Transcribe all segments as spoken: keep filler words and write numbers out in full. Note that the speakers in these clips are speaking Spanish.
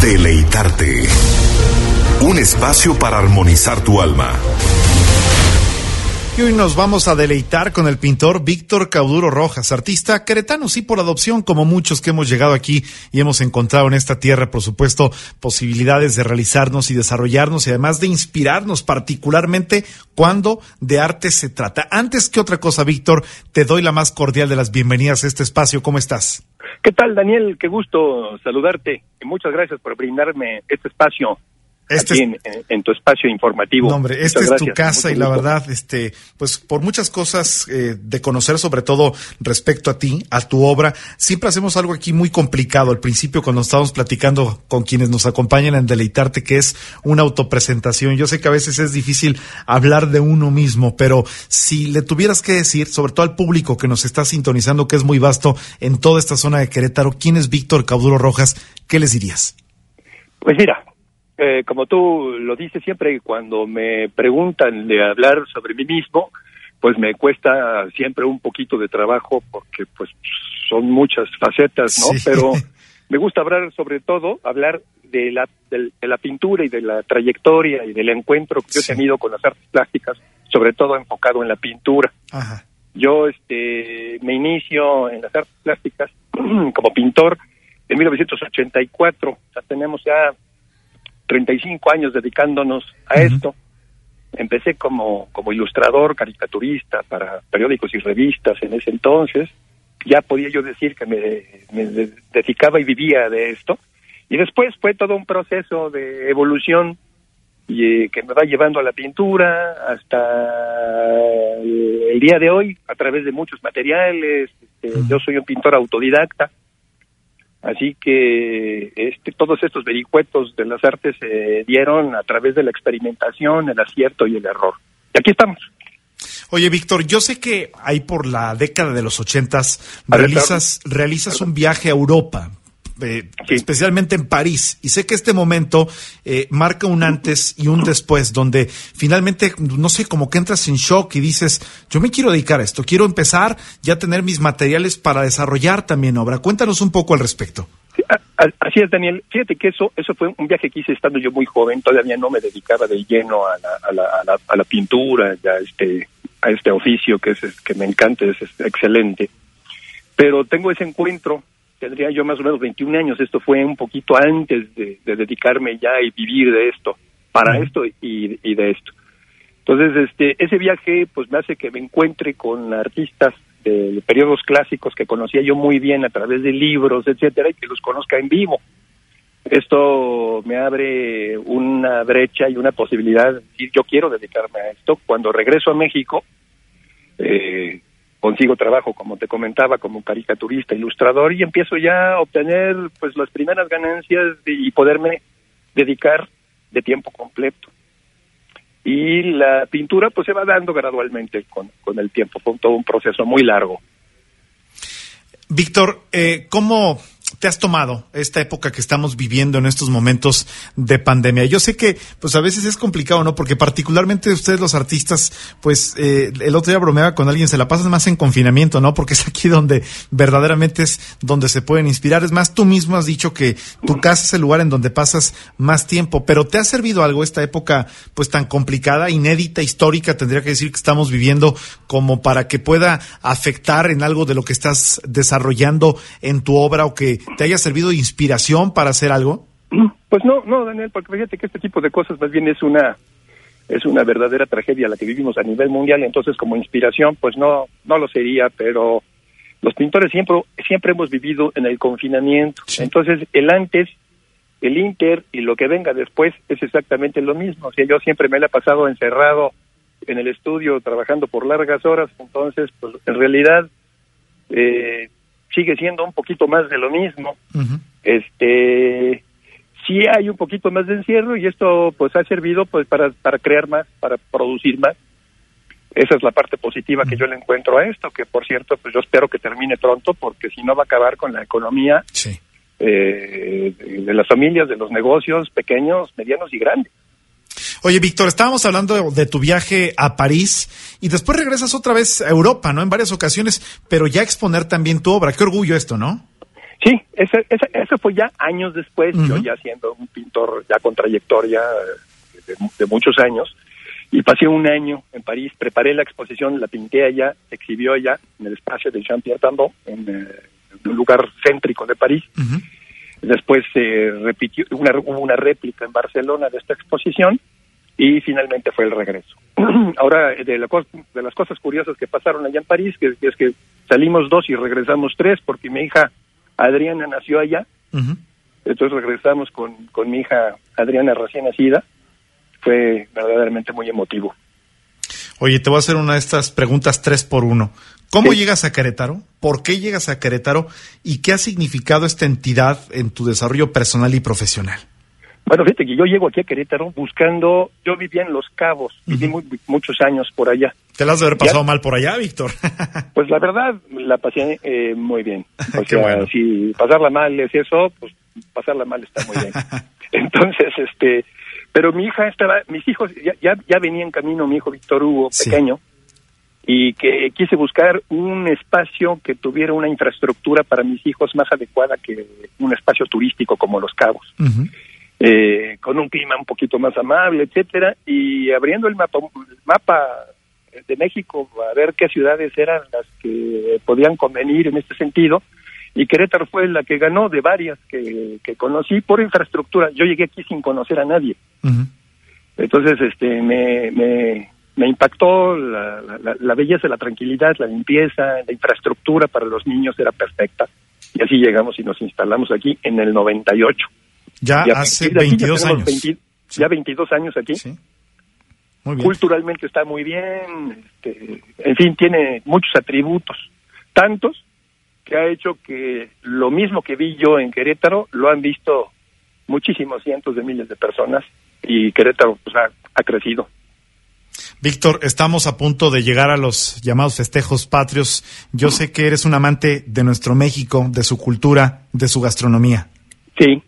Deleitarte. Un espacio para armonizar tu alma. Y hoy nos vamos a deleitar con el pintor Víctor Cauduro Rojas, artista queretano, sí, por adopción, como muchos que hemos llegado aquí y hemos encontrado en esta tierra, por supuesto, posibilidades de realizarnos y desarrollarnos y además de inspirarnos, particularmente cuando de arte se trata. Antes que otra cosa, Víctor, te doy la más cordial de las bienvenidas a este espacio. ¿Cómo estás? ¿Qué tal, Daniel? Qué gusto saludarte y muchas gracias por brindarme este espacio. Este aquí es, en, en tu espacio informativo. No, hombre, esta es tu casa y la verdad, este, pues por muchas cosas eh, de conocer, sobre todo respecto a ti, a tu obra, siempre hacemos algo aquí muy complicado. Al principio, cuando estábamos platicando con quienes nos acompañan en Deleitarte, que es una autopresentación. Yo sé que a veces es difícil hablar de uno mismo, pero si le tuvieras que decir, sobre todo al público que nos está sintonizando, que es muy vasto en toda esta zona de Querétaro, ¿quién es Víctor Cauduro Rojas? ¿Qué les dirías? Pues mira, Eh, como tú lo dices siempre, cuando me preguntan de hablar sobre mí mismo, pues me cuesta siempre un poquito de trabajo porque pues son muchas facetas, ¿no? Sí. Pero me gusta hablar sobre todo, hablar de la, de, de la pintura y de la trayectoria y del encuentro que sí. yo he tenido con las artes plásticas, sobre todo enfocado en la pintura. Ajá. Yo este me inicio en las artes plásticas como pintor en mil novecientos ochenta y cuatro, o sea, tenemos ya treinta y cinco años dedicándonos a uh-huh. esto. Empecé como, como ilustrador, caricaturista para periódicos y revistas en ese entonces. Ya podía yo decir que me, me dedicaba y vivía de esto. Y después fue todo un proceso de evolución y, eh, que me va llevando a la pintura hasta el día de hoy, a través de muchos materiales. Este, uh-huh. Yo soy un pintor autodidacta. Así que este, todos estos vericuetos de las artes se dieron a través de la experimentación, el acierto y el error. Y aquí estamos. Oye, Víctor, yo sé que ahí por la década de los ochentas realizas, realizas un viaje a Europa. Eh, sí. Especialmente en París, y sé que este momento eh, marca un antes y un después, donde finalmente, no sé, como que entras en shock y dices, yo me quiero dedicar a esto, quiero empezar ya a tener mis materiales para desarrollar también obra. Cuéntanos un poco al respecto. Sí, a, a, así es, Daniel. Fíjate que eso eso fue un viaje que hice estando yo muy joven, todavía no me dedicaba de lleno a la, a la, a la, a la pintura, a este, a este oficio que, es, que me encanta, es, es excelente, pero tengo ese encuentro. Tendría yo más o menos veintiún años, esto fue un poquito antes de, de dedicarme ya y vivir de esto, para esto y, y de esto. Entonces, este, ese viaje pues me hace que me encuentre con artistas de periodos clásicos que conocía yo muy bien a través de libros, etcétera, y que los conozca en vivo. Esto me abre una brecha y una posibilidad de decir, yo quiero dedicarme a esto. Cuando regreso a México, eh, consigo trabajo, como te comentaba, como caricaturista, ilustrador, y empiezo ya a obtener pues las primeras ganancias de, y poderme dedicar de tiempo completo. Y la pintura pues se va dando gradualmente con, con el tiempo, fue todo un proceso muy largo. Víctor, eh, ¿cómo te has tomado esta época que estamos viviendo en estos momentos de pandemia? Yo sé que pues a veces es complicado, ¿no? Porque particularmente ustedes los artistas, pues eh, el otro día bromeaba con alguien, se la pasan más en confinamiento, ¿no? Porque es aquí donde verdaderamente es donde se pueden inspirar. Es más, tú mismo has dicho que tu casa es el lugar en donde pasas más tiempo, pero ¿te ha servido algo esta época pues tan complicada, inédita, histórica, tendría que decir que estamos viviendo, como para que pueda afectar en algo de lo que estás desarrollando en tu obra o que te haya servido de inspiración para hacer algo? Pues no, no, Daniel, porque fíjate que este tipo de cosas más bien es una es una verdadera tragedia la que vivimos a nivel mundial, entonces como inspiración pues no no lo sería, pero los pintores siempre siempre hemos vivido en el confinamiento, sí. Entonces el antes, el inter y lo que venga después es exactamente lo mismo. O sea, yo siempre me la he pasado encerrado en el estudio trabajando por largas horas, entonces pues en realidad eh, sigue siendo un poquito más de lo mismo. Uh-huh. Este, sí hay un poquito más de encierro y esto pues ha servido pues para para crear más, para producir más. Esa es la parte positiva uh-huh. que yo le encuentro a esto, que por cierto pues yo espero que termine pronto, porque si no va a acabar con la economía sí. eh, de las familias, de los negocios pequeños, medianos y grandes. Oye, Víctor, estábamos hablando de, de tu viaje a París y después regresas otra vez a Europa, ¿no? En varias ocasiones, pero ya exponer también tu obra. Qué orgullo esto, ¿no? Sí, ese, ese, ese fue ya años después, uh-huh. yo ya siendo un pintor ya con trayectoria de, de muchos años, y pasé un año en París, preparé la exposición, la pinté allá, se exhibió allá en el espacio de Jean-Pierre Tandon, en, eh, en un lugar céntrico de París. Uh-huh. Después se eh, repitió, una, hubo una réplica en Barcelona de esta exposición, y finalmente fue el regreso. Ahora, de, la, de las cosas curiosas que pasaron allá en París, que, que es que salimos dos y regresamos tres, porque mi hija Adriana nació allá, uh-huh. entonces regresamos con, con mi hija Adriana recién nacida. Fue verdaderamente muy emotivo. Oye, te voy a hacer una de estas preguntas tres por uno. ¿Cómo sí. llegas a Querétaro? ¿Por qué llegas a Querétaro? ¿Y qué ha significado esta entidad en tu desarrollo personal y profesional? Bueno, fíjate que yo llego aquí a Querétaro buscando, yo vivía en Los Cabos, uh-huh. viví muy, muchos años por allá. ¿Te la has de haber pasado ¿Ya? mal por allá, Víctor? Pues la verdad, la pasé eh, muy bien. O Qué sea, bueno. Si pasarla mal es eso, pues pasarla mal está muy bien. Entonces, este, pero mi hija estaba, mis hijos, ya, ya, ya venía en camino mi hijo Víctor Hugo, sí. pequeño, y que quise buscar un espacio que tuviera una infraestructura para mis hijos más adecuada que un espacio turístico como Los Cabos. Uh-huh. Eh, con un clima un poquito más amable, etcétera, y abriendo el mapa, el mapa de México a ver qué ciudades eran las que podían convenir en este sentido, y Querétaro fue la que ganó de varias que, que conocí por infraestructura. Yo llegué aquí sin conocer a nadie. Uh-huh. Entonces este me, me, me impactó la, la, la belleza, la tranquilidad, la limpieza, la infraestructura para los niños era perfecta, y así llegamos y nos instalamos aquí en el noventa y ocho. Ya, ya hace veintidós años. veinte, sí. Ya veintidós años aquí. Sí. Muy bien. Culturalmente está muy bien. Este, en fin, tiene muchos atributos. Tantos que ha hecho que lo mismo que vi yo en Querétaro, lo han visto muchísimos cientos de miles de personas. Y Querétaro pues, ha, ha crecido. Víctor, estamos a punto de llegar a los llamados festejos patrios. Yo sé que eres un amante de nuestro México, de su cultura, de su gastronomía. Sí.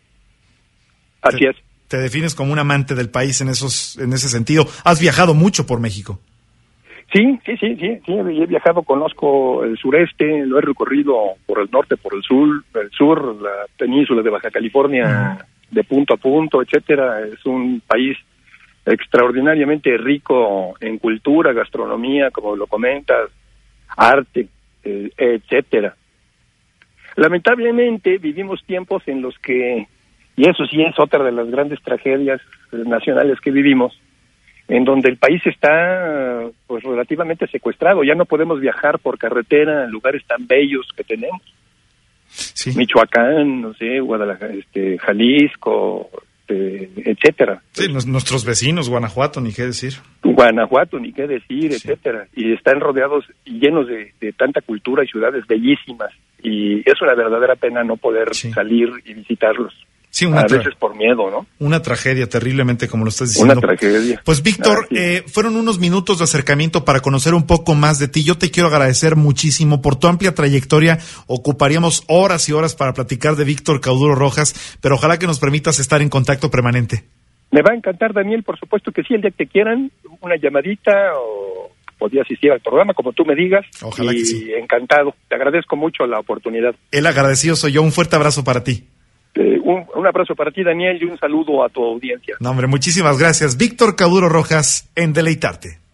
Así te, es. Te defines como un amante del país en esos, en ese sentido. Has viajado mucho por México. Sí, sí, sí, sí, sí, he viajado, conozco el sureste, lo he recorrido por el norte, por el sur, el sur, la península de Baja California, uh-huh. de punto a punto, etcétera. Es un país extraordinariamente rico en cultura, gastronomía, como lo comentas, arte, eh, etcétera. Lamentablemente vivimos tiempos en los que, y eso sí es otra de las grandes tragedias nacionales que vivimos, en donde el país está pues relativamente secuestrado. Ya no podemos viajar por carretera en lugares tan bellos que tenemos. Sí. Michoacán, no sé, Guadalajara, este, Jalisco, este, etcétera. Sí, nuestros vecinos, Guanajuato, ni qué decir. Guanajuato, ni qué decir, sí. etcétera. Y están rodeados y llenos de, de tanta cultura y ciudades bellísimas. Y es una verdadera pena no poder sí. salir y visitarlos. Sí, una a tra- veces por miedo, ¿no? Una tragedia, terriblemente, como lo estás diciendo. Una tragedia. Pues, Víctor, ah, sí. eh, fueron unos minutos de acercamiento para conocer un poco más de ti. Yo te quiero agradecer muchísimo por tu amplia trayectoria. Ocuparíamos horas y horas para platicar de Víctor Cauduro Rojas, pero ojalá que nos permitas estar en contacto permanente. Me va a encantar, Daniel, por supuesto que sí, el día que te quieran, una llamadita o podía asistir al programa, como tú me digas. Ojalá y que sí. Encantado. Te agradezco mucho la oportunidad. El agradecido soy yo. Un fuerte abrazo para ti. Eh, un, un abrazo para ti, Daniel, y un saludo a tu audiencia. No, hombre, muchísimas gracias. Víctor Cauduro Rojas, en Deleitarte.